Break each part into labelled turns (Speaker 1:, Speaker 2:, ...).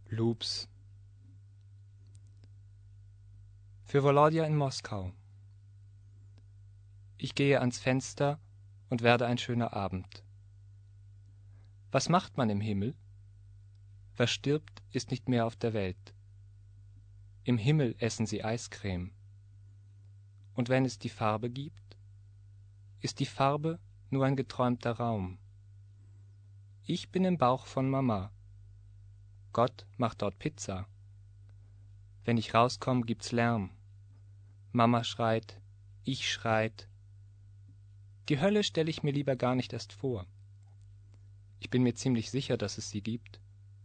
Speaker 1: Loops. Für Volodya in Moskau. Ich gehe ans Fenster und werde ein schöner Abend. Was macht man im Himmel? Wer stirbt, ist nicht mehr auf der Welt. Im Himmel essen sie Eiscreme. Und wenn es die Farbe gibt, ist die Farbe nur ein geträumter Raum. Ich bin im Bauch von Mama. Gott macht dort Pizza. Wenn ich rauskomme, gibt's Lärm. Mama schreit, ich schreit. Die Hölle stelle ich mir lieber gar nicht erst vor. Ich bin mir ziemlich sicher, dass es sie gibt.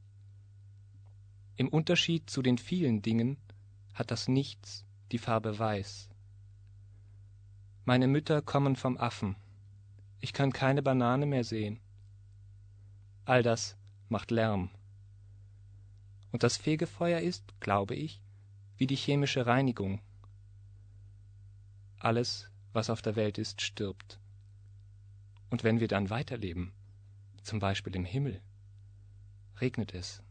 Speaker 1: Im Unterschied zu den vielen Dingen hat das Nichts die Farbe Weiß. Meine Mütter kommen vom Affen. Ich kann keine Banane mehr sehen. All das macht Lärm. Und das Fegefeuer ist, glaube ich, wie die chemische Reinigung. Alles, was auf der Welt ist, stirbt. Und wenn wir dann weiterleben, zum Beispiel im Himmel, regnet es.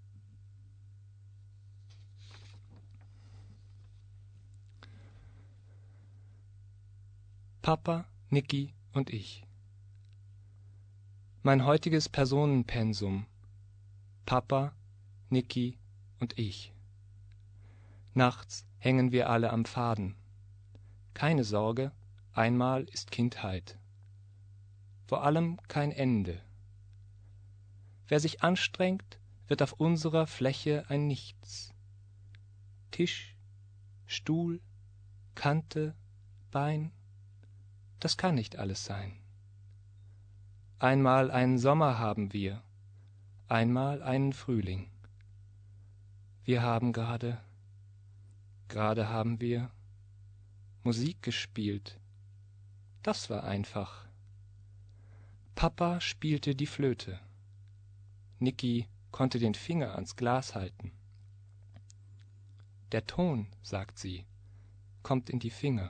Speaker 1: Papa, Niki und ich. Mein heutiges Personenpensum. Papa, Niki und ich. Nachts hängen wir alle am Faden. Keine Sorge, einmal ist Kindheit. Vor allem kein Ende. Wer sich anstrengt, wird auf unserer Fläche ein Nichts. Tisch, Stuhl, Kante, Bein, das kann nicht alles sein. Einmal einen Sommer haben wir, einmal einen Frühling. Wir haben gerade haben wir Musik gespielt. Das war einfach. Papa spielte die Flöte. Niki konnte den Finger ans Glas halten. Der Ton, sagt sie, kommt in die Finger.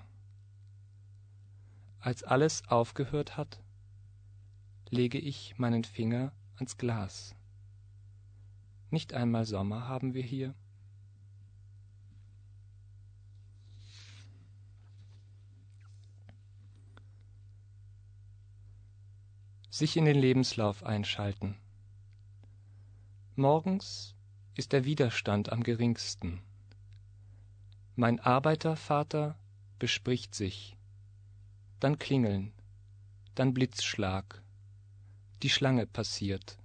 Speaker 1: Als alles aufgehört hat, lege ich meinen Finger ans Glas. Nicht einmal Sommer haben wir hier. Sich in den Lebenslauf einschalten. Morgens ist der Widerstand am geringsten. Mein Arbeitervater bespricht sich. Dann Klingeln, dann Blitzschlag. Die Schlange passiert.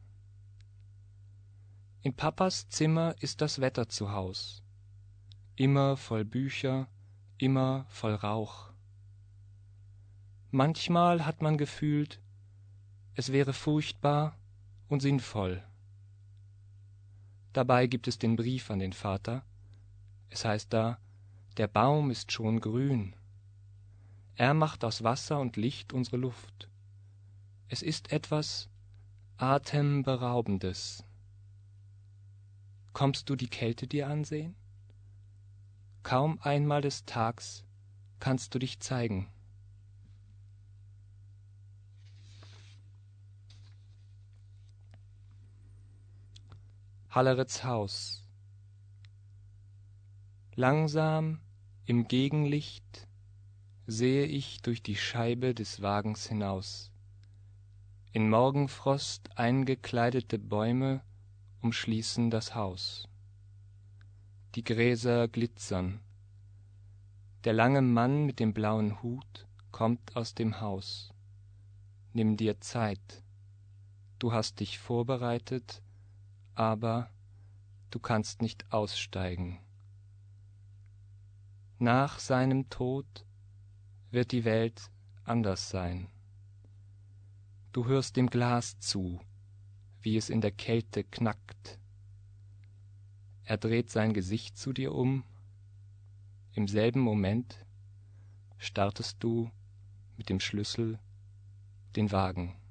Speaker 1: In Papas Zimmer ist das Wetter zu Haus. Immer voll Bücher, immer voll Rauch. Manchmal hat man gefühlt, es wäre furchtbar und sinnvoll. Dabei gibt es den Brief an den Vater. Es heißt da, der Baum ist schon grün. Er macht aus Wasser und Licht unsere Luft. Es ist etwas Atemberaubendes. Kommst du die Kälte dir ansehen? Kaum einmal des Tags kannst du dich zeigen. Hallerets Haus. Langsam im Gegenlicht sehe ich durch die Scheibe des Wagens hinaus. In Morgenfrost eingekleidete Bäume umschließen das Haus. Die Gräser glitzern. Der lange Mann mit dem blauen Hut kommt aus dem Haus. Nimm dir Zeit. Du hast dich vorbereitet, aber du kannst nicht aussteigen. Nach seinem Tod wird die Welt anders sein. Du hörst dem Glas zu, wie es in der Kälte knackt. Er dreht sein Gesicht zu dir um. Im selben Moment startest du mit dem Schlüssel den Wagen.